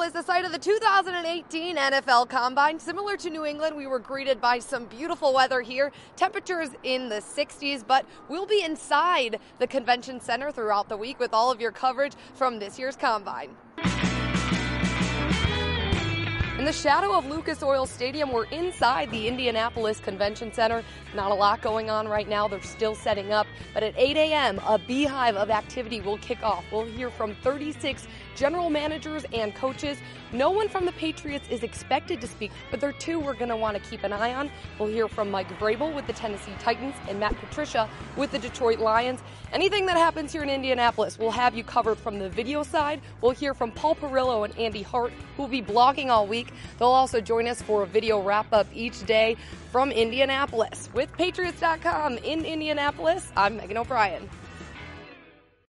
Indianapolis, the site of the 2018 NFL Combine. Similar to New England, we were greeted by some beautiful weather here. Temperatures in the 60s, but we'll be inside the convention center throughout the week with all of your coverage from this year's Combine. In the shadow of Lucas Oil Stadium, we're inside the Indianapolis Convention Center. Not a lot going on right now. They're still setting up. But at 8 a.m., a beehive of activity will kick off. We'll hear from 36 general managers and coaches. No one from the Patriots is expected to speak, but there are two we're going to want to keep an eye on. We'll hear from Mike Vrabel with the Tennessee Titans and Matt Patricia with the Detroit Lions. Anything that happens here in Indianapolis, we'll have you covered from the video side. We'll hear from Paul Perillo and Andy Hart, who will be blogging all week. They'll also join us for a video wrap-up each day from Indianapolis. With Patriots.com in Indianapolis, I'm Megan O'Brien.